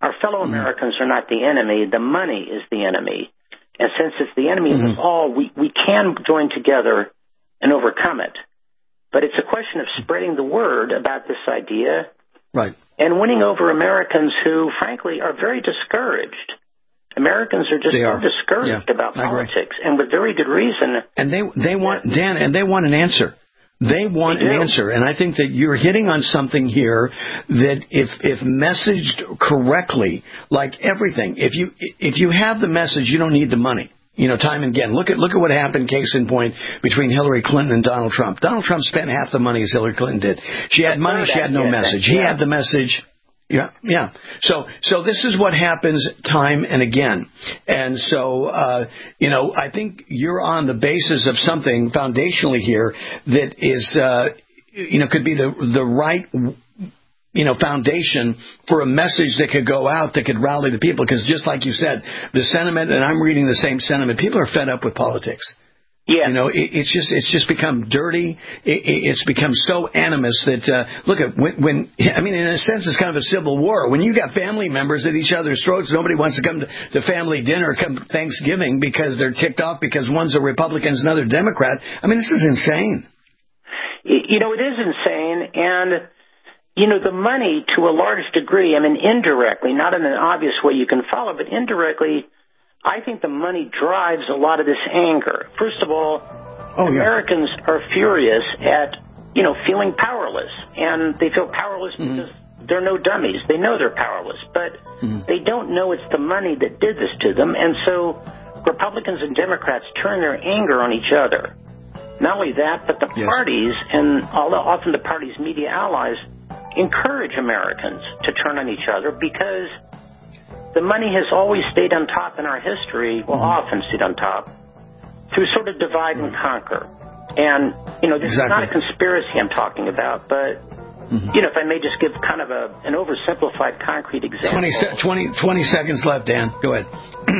Our fellow Americans are not the enemy. The money is the enemy. And since it's the enemy mm-hmm. of us all, we, we can join together and overcome it. But it's a question of spreading the word about this idea. Right. And winning over Americans who, frankly, are very discouraged. Americans are just so discouraged yeah, about politics, and with very good reason. And they they want, Dan, and they want an answer. They want they an answer. And I think that you're hitting on something here that if if messaged correctly, like everything, if you if you have the message, you don't need the money. You know, time and again. Look at look at what happened, case in point, between Hillary Clinton and Donald Trump. Donald Trump spent half the money as Hillary Clinton did. She had money, she had no message. He had the message. Yeah, yeah. So, so this is what happens time and again. And so, uh, you know, I think you're on the basis of something foundationally here that is, uh, you know, could be the the right, you know, foundation for a message that could go out that could rally the people. Because just like you said, the sentiment, and I'm reading the same sentiment, people are fed up with politics. Yeah. You know, it, it's just it's just become dirty. It, it's become so animus that, uh, look, at when, when, I mean, in a sense, it's kind of a civil war. When you got family members at each other's throats, nobody wants to come to, to family dinner, come Thanksgiving because they're ticked off because one's a Republican and another Democrat. I mean, this is insane. You know, it is insane. And, you know, the money, to a large degree, I mean, indirectly, not in an obvious way you can follow, but indirectly, I think the money drives a lot of this anger. First of all, oh, Americans yeah. are furious at, you know, feeling powerless. And they feel powerless mm-hmm. because they're no dummies. They know they're powerless. But mm-hmm. they don't know it's the money that did this to them. And so Republicans and Democrats turn their anger on each other. Not only that, but the yes. parties, and although often the parties' media allies, encourage Americans to turn on each other because the money has always stayed on top in our history, well, mm-hmm. often stayed on top, through sort of divide and conquer. And, you know, this exactly. is not a conspiracy I'm talking about, but, mm-hmm. you know, if I may just give kind of a an oversimplified, concrete example. twenty, twenty, twenty seconds left, Dan. Go ahead.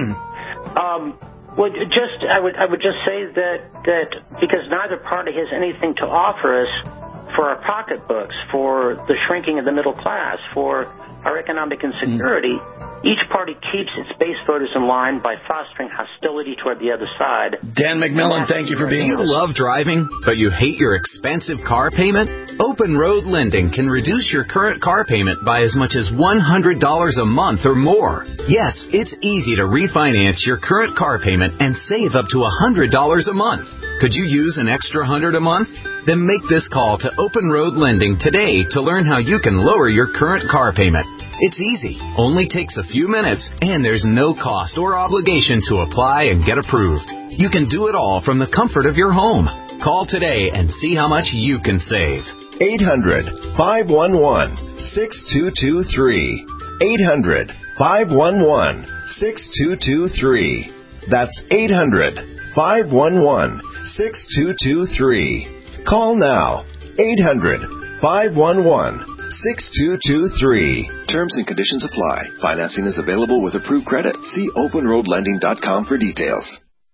um, well, just, I would, I would just say that, that because neither party has anything to offer us for our pocketbooks, for the shrinking of the middle class, for our economic insecurity, mm-hmm. each party keeps its base voters in line by fostering hostility toward the other side. Dan McMillan, thank you for being here. Do you love driving, but you hate your expensive car payment? Open Road Lending can reduce your current car payment by as much as one hundred dollars a month or more. Yes, it's easy to refinance your current car payment and save up to one hundred dollars a month. Could you use an extra one hundred dollars a month? Then make this call to Open Road Lending today to learn how you can lower your current car payment. It's easy, only takes a few minutes, and there's no cost or obligation to apply and get approved. You can do it all from the comfort of your home. Call today and see how much you can save. eight hundred, five one one, six two two three. eight hundred, five one one, six two two three. That's eight hundred, five one one, six two two three. Call now. eight hundred, five one one, six two two three. Terms and conditions apply. Financing is available with approved credit. See open road lending dot com for details.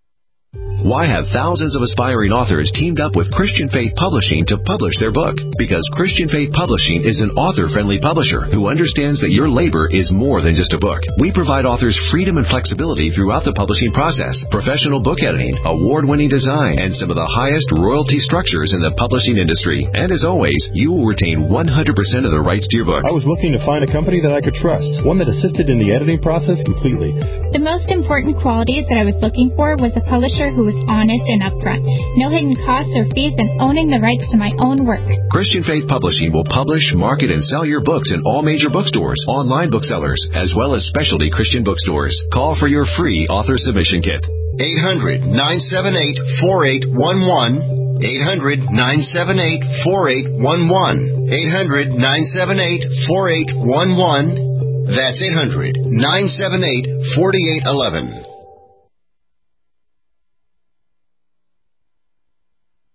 Why have thousands of aspiring authors teamed up with Christian Faith Publishing to publish their book? Because Christian Faith Publishing is an author-friendly publisher who understands that your labor is more than just a book. We provide authors freedom and flexibility throughout the publishing process, professional book editing, award-winning design, and some of the highest royalty structures in the publishing industry. And as always, you will retain one hundred percent of the rights to your book. I was looking to find a company that I could trust, one that assisted in the editing process completely. The most important qualities that I was looking for was a publisher who was honest and upfront, no hidden costs or fees, and owning the rights to my own work. Christian Faith Publishing will publish, market, and sell your books in all major bookstores, online booksellers, as well as specialty Christian bookstores. Call for your free author submission kit. eight hundred, nine seven eight, four eight one one. eight hundred, nine seven eight, four eight one one. eight hundred, nine seven eight, four eight one one. That's eight hundred, nine seven eight, four eight one one.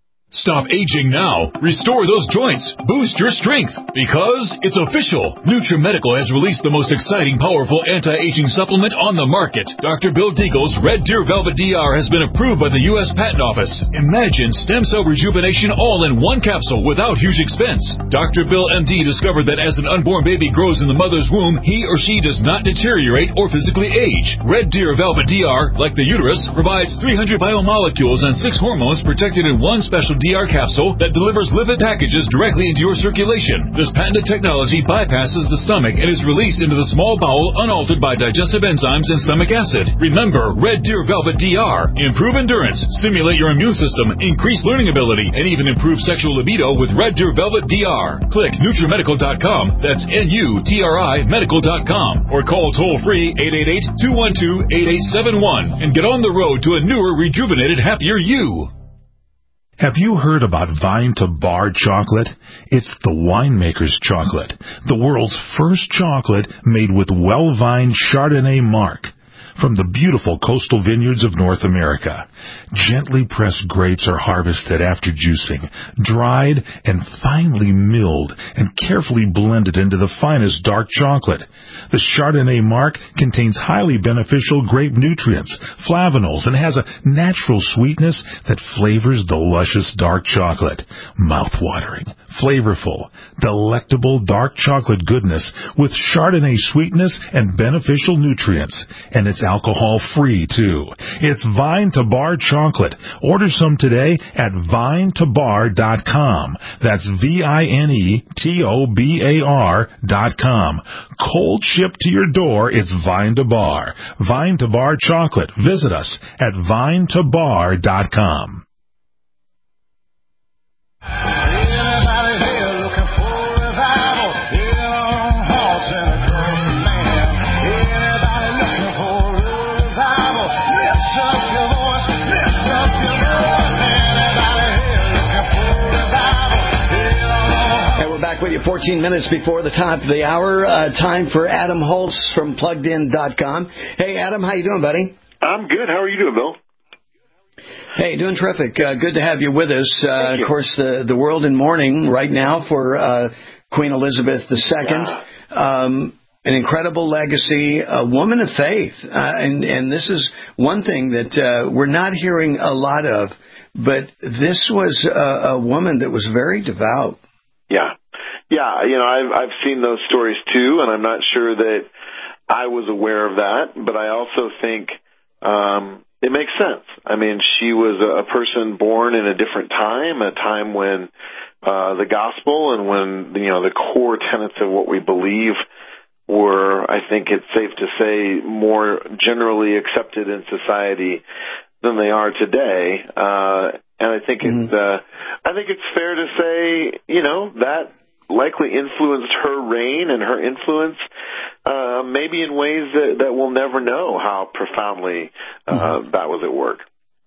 Stop aging now. Restore those joints. Boost your strength. Because it's official. NutriMedical has released the most exciting, powerful anti-aging supplement on the market. Doctor Bill Deagle's Red Deer Velvet D R has been approved by the U S Patent Office. Imagine stem cell rejuvenation all in one capsule without huge expense. Doctor Bill M D discovered that as an unborn baby grows in the mother's womb, he or she does not deteriorate or physically age. Red Deer Velvet D R, like the uterus, provides three hundred biomolecules and six hormones protected in one special D R capsule that delivers lipid packages directly into your circulation. This patented technology bypasses the stomach and is released into the small bowel unaltered by digestive enzymes and stomach acid. Remember, Red Deer Velvet D R. Improve endurance, stimulate your immune system, increase learning ability, and even improve sexual libido with Red Deer Velvet D R. Click NutriMedical dot com. That's N U T R I medical dot com. Or call toll-free eight eight eight, two one two, eight eight seven one and get on the road to a newer, rejuvenated, happier you. Have you heard about Vine to Bar chocolate? It's the winemaker's chocolate, the world's first chocolate made with well-vined Chardonnay marc from the beautiful coastal vineyards of North America. Gently pressed grapes are harvested after juicing, dried and finely milled and carefully blended into the finest dark chocolate. The Chardonnay marc contains highly beneficial grape nutrients, flavanols, and has a natural sweetness that flavors the luscious dark chocolate. Mouth-watering, flavorful, delectable dark chocolate goodness with Chardonnay sweetness and beneficial nutrients. And it's alcohol-free, too. It's Vine to Bar chocolate. Order some today at vine to bar dot com. That's V I N E T O B A R dot com. Cold shipped to your door, it's Vine to Bar. Vine to Bar chocolate. Visit us at vine to bar dot com. With you fourteen minutes before the top of the hour. Uh, time for Adam Holtz from plugged in dot com. Hey, Adam, how you doing, buddy? I'm good. How are you doing, Bill? Hey, doing terrific. Uh, good to have you with us. Uh, of course, the, the world in mourning right now for uh, Queen Elizabeth the Second. Um, an incredible legacy, a woman of faith. Uh, and, and this is one thing that uh, we're not hearing a lot of, but this was a, a woman that was very devout. Yeah. Yeah, you know, I've I've seen those stories too, and I'm not sure that I was aware of that, but I also think um, it makes sense. I mean, she was a person born in a different time, a time when uh, the gospel and when, you know, the core tenets of what we believe were, I think it's safe to say, more generally accepted in society than they are today. Uh, and I think mm-hmm. it's uh, I think it's fair to say, you know, that likely influenced her reign and her influence, uh, maybe in ways that, that we'll never know how profoundly uh, mm-hmm. that was at work.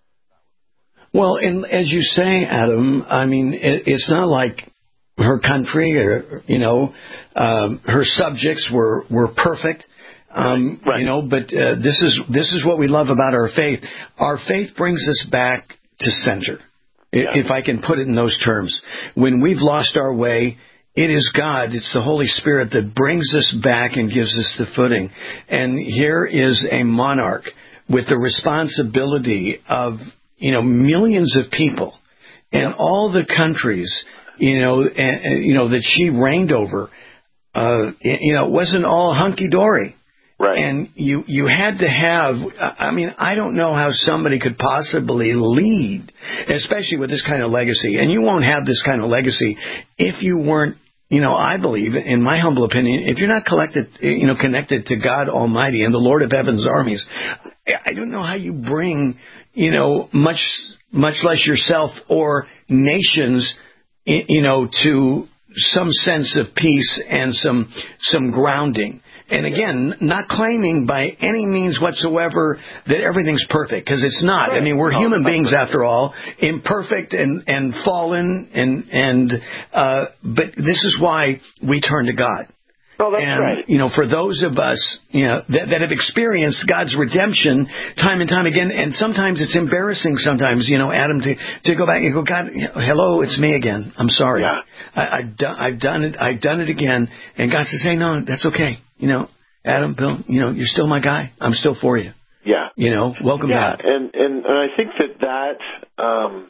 Well, and as you say, Adam, I mean, it, it's not like her country or, you know, um, her subjects were, were perfect. Um, right. You know, but uh, this is this is what we love about our faith. Our faith brings us back to center, yeah. if I can put it in those terms. When we've lost our way, it is God, it's the Holy Spirit that brings us back and gives us the footing. And here is a monarch with the responsibility of, you know, millions of people and all the countries, you know, and, and, you know, that she reigned over. Uh, you know, it wasn't all hunky-dory. Right. And you, you had to have, I mean, I don't know how somebody could possibly lead, especially with this kind of legacy. And you won't have this kind of legacy if you weren't, you know, I believe, in my humble opinion, if you're not collected, you know, connected to God Almighty and the Lord of Heaven's armies, I don't know how you bring, you know, much, much less yourself or nations, you know, to some sense of peace and some, some grounding. And again, not claiming by any means whatsoever that everything's perfect, because it's not. Right. I mean, we're no, human beings perfect. After all, imperfect and, and fallen, and and uh, but this is why we turn to God. Oh, that's and, right. you know, for those of us, you know, that, that have experienced God's redemption time and time again, and sometimes it's embarrassing sometimes, you know, Adam, to, to go back and go, God, hello, it's me again. I'm sorry. Yeah. I, I've, done, I've done it. I've done it again. And God says, hey, no, that's okay. You know, Adam, Bill, you know, you're still my guy. I'm still for you. Yeah. You know, welcome yeah, back. And, and, and I think that that, um,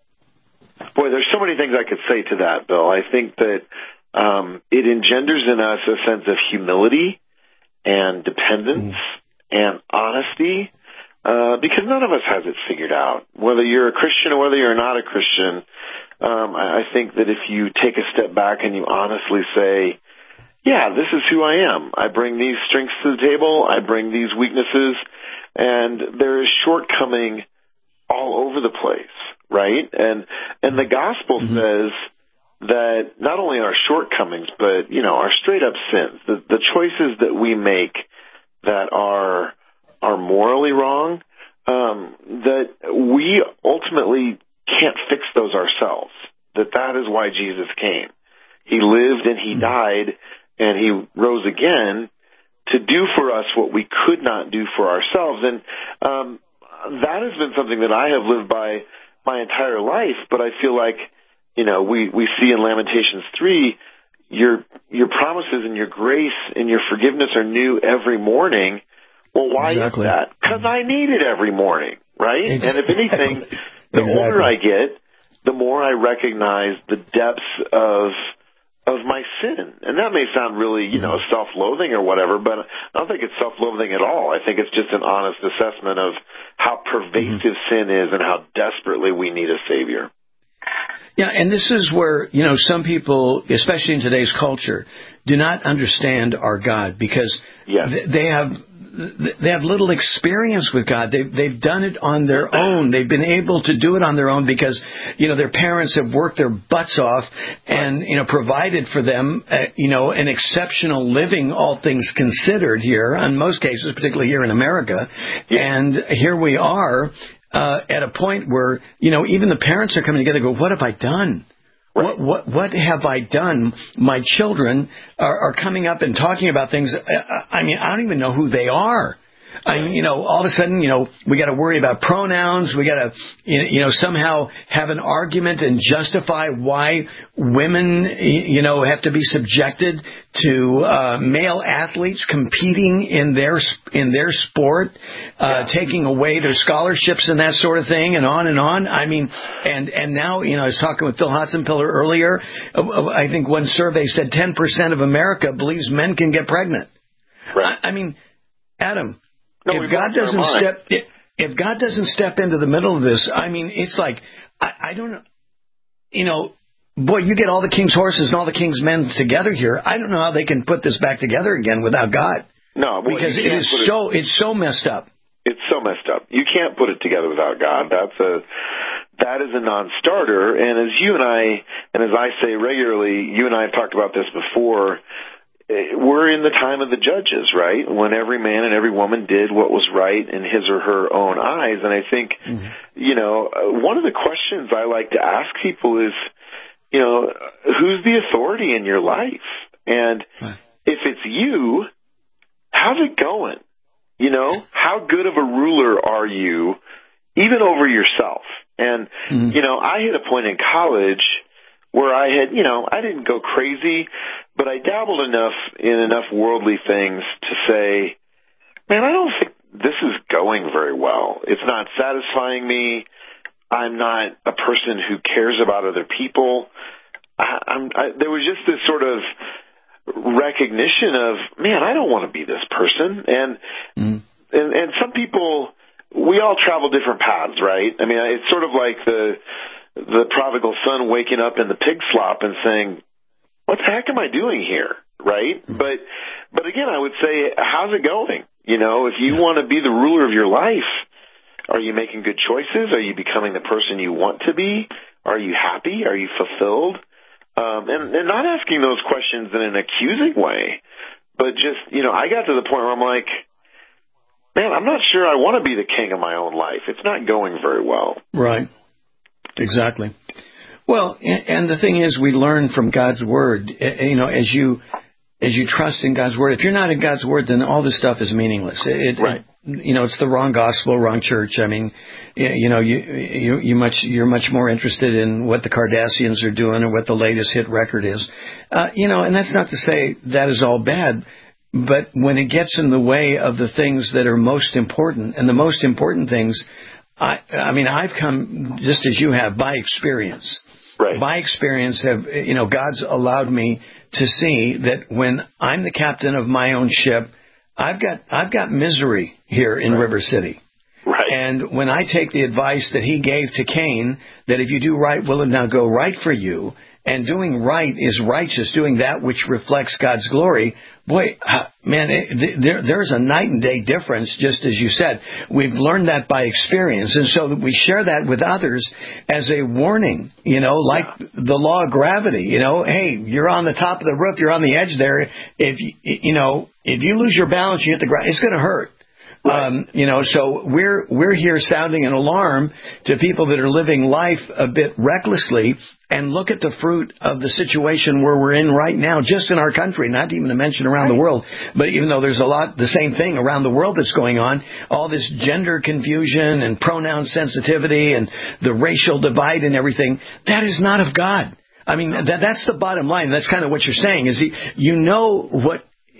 boy, there's so many things I could say to that, Bill. I think that um, it engenders in us a sense of humility and dependence mm. and honesty, uh, because none of us has it figured out. Whether you're a Christian or whether you're not a Christian, um, I, I think that if you take a step back and you honestly say, yeah, this is who I am. I bring these strengths to the table. I bring these weaknesses. And there is shortcoming all over the place, right? And and the gospel mm-hmm. says that not only our shortcomings, but, you know, our straight-up sins, the, the choices that we make that are are morally wrong, um, that we ultimately can't fix those ourselves, that that is why Jesus came. He lived and he mm-hmm. died and he rose again to do for us what we could not do for ourselves. And um, that has been something that I have lived by my entire life, but I feel like, you know, we, we see in Lamentations three, your your promises and your grace and your forgiveness are new every morning. Well, why exactly. is that? Because I need it every morning, right? Exactly. And if anything, the exactly. older I get, the more I recognize the depths of of my sin. And that may sound really, you know, self-loathing or whatever, but I don't think it's self-loathing at all. I think it's just an honest assessment of how pervasive mm-hmm. sin is and how desperately we need a Savior. Yeah, and this is where, you know, some people, especially in today's culture, do not understand our God because yes. they have they have little experience with God. They've, they've done it on their own. They've been able to do it on their own because, you know, their parents have worked their butts off and, you know, provided for them, uh, you know, an exceptional living, all things considered here, in most cases, particularly here in America. Yeah. And here we are uh, at a point where, you know, even the parents are coming together and go, what have I done? What, what what have I done? My children are, are coming up and talking about things. I, I mean, I don't even know who they are. I mean, you know, all of a sudden, you know, we got to worry about pronouns. We got to, you know, somehow have an argument and justify why women, you know, have to be subjected to uh, male athletes competing in their in their sport, uh, yeah. taking away their scholarships and that sort of thing, and on and on. I mean, and and now, you know, I was talking with Phil Hotzenpiller earlier. I think one survey said ten percent of America believes men can get pregnant. Right. I, I mean, Adam. No, if God doesn't step, if God doesn't step into the middle of this, I mean, it's like, I, I don't know, you know, boy, you get all the king's horses and all the king's men together here. I don't know how they can put this back together again without God. No, well, because it is so, it, it's so messed up. It's so messed up. You can't put it together without God. That's a, that is a non-starter. And as you and I, and as I say regularly, you and I have talked about this before. We're in the time of the judges, right? When every man and every woman did what was right in his or her own eyes. And I think, mm-hmm. you know, one of the questions I like to ask people is, you know, who's the authority in your life? And right. if it's you, how's it going? You know, how good of a ruler are you, even over yourself? And, mm-hmm. you know, I hit a point in college where I had, you know, I didn't go crazy, but I dabbled enough in enough worldly things to say, man, I don't think this is going very well. It's not satisfying me. I'm not a person who cares about other people. I, I'm, I, there was just this sort of recognition of, man, I don't want to be this person. And, mm. and, and some people, we all travel different paths, right? I mean, it's sort of like the, the prodigal son waking up in the pig slop and saying, what the heck am I doing here? Right? But, but again, I would say, how's it going? You know, if you want to be the ruler of your life, are you making good choices? Are you becoming the person you want to be? Are you happy? Are you fulfilled? Um, and, and not asking those questions in an accusing way, but just, you know, I got to the point where I'm like, man, I'm not sure I want to be the king of my own life. It's not going very well. Right. Exactly. Well, and the thing is, we learn from God's Word. You know, as you as you trust in God's Word. If you're not in God's Word, then all this stuff is meaningless. It, right. It, you know, it's the wrong gospel, wrong church. I mean, you know, you, you, you much, you're much more interested in what the Kardashians are doing or what the latest hit record is. Uh, you know, and that's not to say that is all bad, but when it gets in the way of the things that are most important, and the most important things, I, I mean, I've come, just as you have, by experience. Right. By experience, have you know, God's allowed me to see that when I'm the captain of my own ship, I've got I've got misery here in right. River City. Right. And when I take the advice that he gave to Cain, that if you do right, will it now go right for you? And doing right is righteous, doing that which reflects God's glory. Boy, man, it, there, there's a night and day difference, just as you said. We've learned that by experience. And so we share that with others as a warning, you know, like yeah. the law of gravity. You know, hey, you're on the top of the roof, you're on the edge there. If, you know, if you lose your balance, you hit the ground, it's going to hurt. Um, you know, so we're we're here sounding an alarm to people that are living life a bit recklessly, and look at the fruit of the situation where we're in right now, just in our country, not even to mention around the world. But even though there's a lot, the same thing around the world that's going on, all this gender confusion and pronoun sensitivity and the racial divide and everything, that is not of God. I mean, that, that's the bottom line. That's kind of what you're saying, is you know what.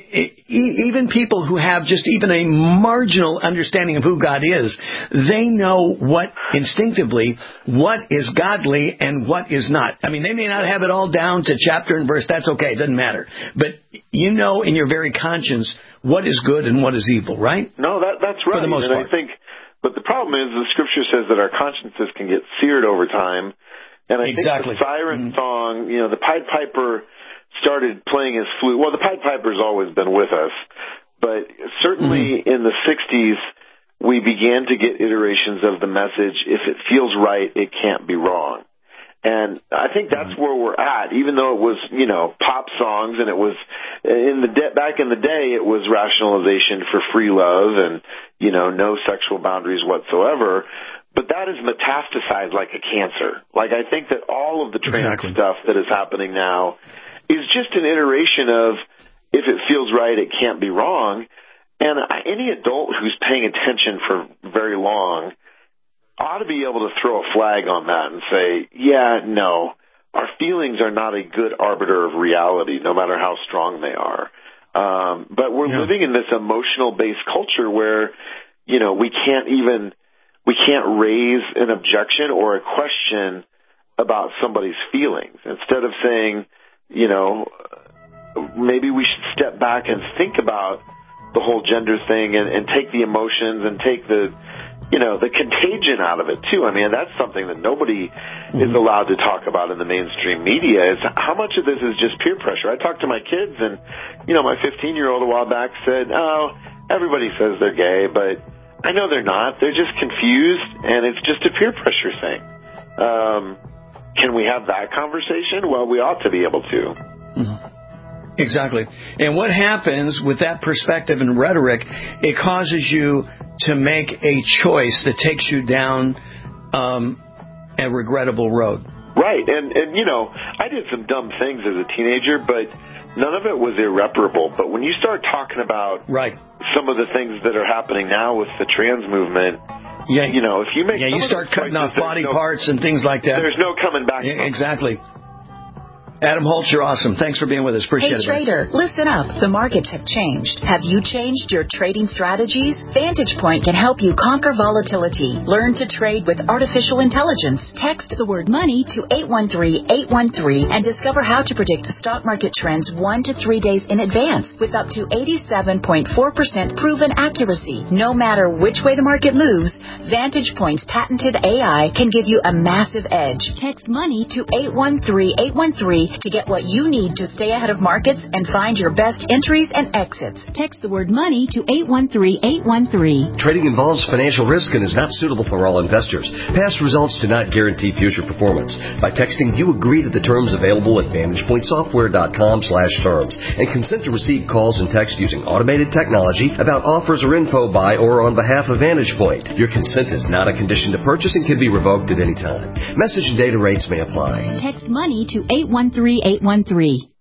Even people who have just even a marginal understanding of who God is, they know what instinctively what is godly and what is not. I mean, they may not have it all down to chapter and verse. That's okay. It doesn't matter. But you know in your very conscience what is good and what is evil, right? No, that, that's right. For the most and part. I think, but the problem is the Scripture says that our consciences can get seared over time. And I exactly. think the siren mm-hmm. song, you know, the Pied Piper started playing his flute. Well, the Pied Piper's always been with us, but certainly mm-hmm. in the sixties, we began to get iterations of the message, if it feels right, it can't be wrong. And I think that's mm-hmm. where we're at, even though it was, you know, pop songs, and it was, in the de- back in the day, it was rationalization for free love and, you know, no sexual boundaries whatsoever. But that is metastasized like a cancer. Like, I think that all of the trans exactly. stuff that is happening now is just an iteration of, if it feels right, it can't be wrong. And any adult who's paying attention for very long ought to be able to throw a flag on that and say, yeah, no, our feelings are not a good arbiter of reality, no matter how strong they are. Um, but we're yeah. living in this emotional-based culture where, you know, we can't even, we can't raise an objection or a question about somebody's feelings. Instead of saying, you know, maybe we should step back and think about the whole gender thing and, and take the emotions and take the, you know, the contagion out of it too. I mean, that's something that nobody mm-hmm. is allowed to talk about in the mainstream media, is how much of this is just peer pressure. I talked to my kids, and, you know, my fifteen-year-old a while back said, oh, everybody says they're gay, but I know they're not. They're just confused, and it's just a peer pressure thing. Um, Can we have that conversation? Well, we ought to be able to. Mm-hmm. Exactly. And what happens with that perspective and rhetoric, it causes you to make a choice that takes you down um, a regrettable road. Right. And, and, you know, I did some dumb things as a teenager, but none of it was irreparable. But when you start talking about right. some of the things that are happening now with the trans movement, yeah, you know, if you make yeah, you start cutting off body no, parts and things like that. There's no coming back. Yeah, exactly. Adam Holtz, you're awesome. Thanks for being with us. Appreciate hey, it. Hey, trader, listen up. The markets have changed. Have you changed your trading strategies? Vantage Point can help you conquer volatility. Learn to trade with artificial intelligence. Text the word money to eight one three, eight one three and discover how to predict the stock market trends one to three days in advance with up to eighty-seven point four percent proven accuracy. No matter which way the market moves, Vantage Point's patented A I can give you a massive edge. Text money to eight one three, eight one three to get what you need to stay ahead of markets and find your best entries and exits. Text the word money to eight one three, eight one three. Trading involves financial risk and is not suitable for all investors. Past results do not guarantee future performance. By texting, you agree to the terms available at vantage point software dot com slash terms and consent to receive calls and text using automated technology about offers or info by or on behalf of Vantage Point. Your consent is not a condition to purchase and can be revoked at any time. Message and data rates may apply. Text money to eight one three, eight one three.